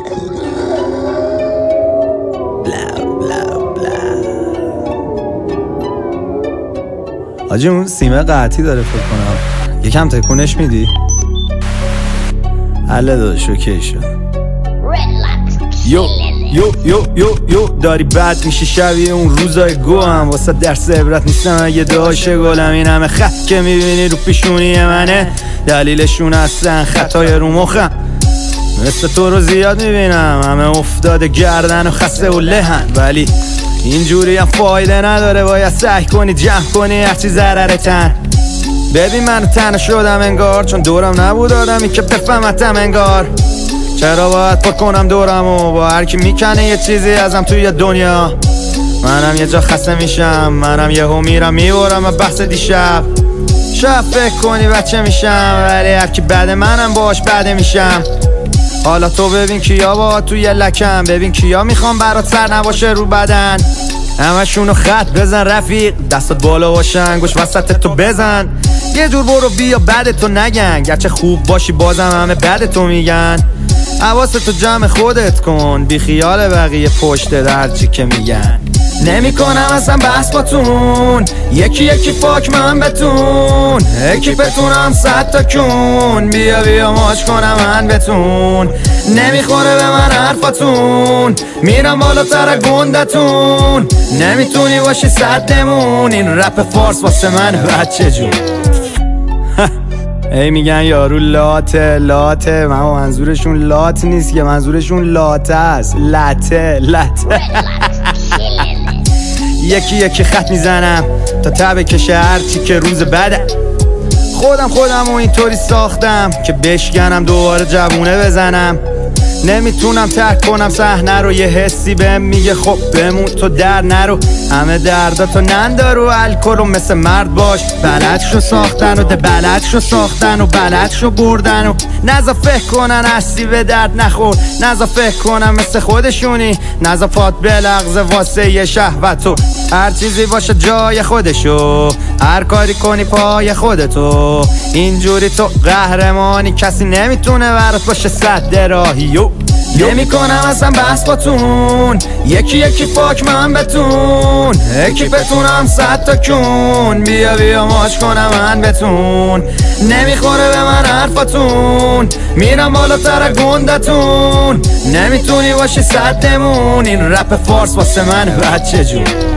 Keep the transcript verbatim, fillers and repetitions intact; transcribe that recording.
بلا بلا بلا. حاجی اون سیمه قطعی داره فکر کنم، یکم تکونش میدی؟ حله داداش اوکی شد. یو یو یو یو یو داری بد میشی شبیه اون روزای گو هم واسه درس عبرت نیستم اگه داشه گلم. این همه خط که میبینی رو پیشونی منه دلیلشون هستن خطای رو مخم. مثل تو رو زیاد میبینم همه افتاده گردن و خسته و لهن، ولی اینجوری هم فایده نداره، باید سعی کنی جمع کنی هرچی ضررتن. ببین من تنها شدم انگار، چون دورم نبود آدمی که بفهمتم انگار. چرا باید پر کنم دورمو با هر کی میکنه یه چیزی ازم توی دنیا. منم یه جا خسته میشم، منم یهو میرم میبرم بحث دیشب. شب فکر کنی بچه میشم، ولی هر کی بعد منم باش بده میشم. حالا تو ببین کیا با توی لکم، ببین کیا میخوام برات سر نباشه رو بدن. همشونو خط بزن رفیق، دستات بالا باشن گوش وسط تو بزن. یه جور برو بیا بعد تو نگن، گرچه خوب باشی بازم همه بعد تو میگن. حواستو جمع خودت کن، بی خیال بقیه پشت در چی که میگن. نمی کنم اصلا بحث باتون، یکی یکی پاک من بتون. یکی بتونم صد تا کن، بیا بیا ماچ کنم من بتون. نمیخوره به من حرفاتون، میرم بالاتر گندتون. نمیتونی باشی صدمون، این رپ فارس واسه من بچه جون. ای میگن یارو لاته لاته، من منظورشون لات نیست که، منظورشون لاته است. لته لته. یکی یکی خط میزنم تا تبه کشه هرچی که روز بعده. خودم خودم و اینطوری ساختم که بشکنم دوباره جوونه بزنم. نمیتونم ترک کنم صحنه رو، یه حسی بهم میگه خب بمون تو در نرو. همه درداتو نندار و الکل و مثل مرد باش. بلد شو ساختن و ده بلد شو ساختن و بلد شو بردن و نزا فکر کنن هستی به درد نخور. نزا فکر کنن مثل خودشونی، نزا پات بلغزه واسه یه شهوتو. هر چیزی باشه جای خودشو، هر کاری کنی پای خودتو. اینجوری تو قهرمانی، کسی نمیتونه برات باشه صد راهی. نمی کنم اصلا بحث باتون، یکی یکی پاک من بتون. یکی بتونم صد تا کن، بیا بیا ماچ کنم من بتون. نمیخوره به من حرفاتون، میرم بالاتر گندتون. نمیتونی باشی صدمون، این رپ فارس واسه من بچه جون.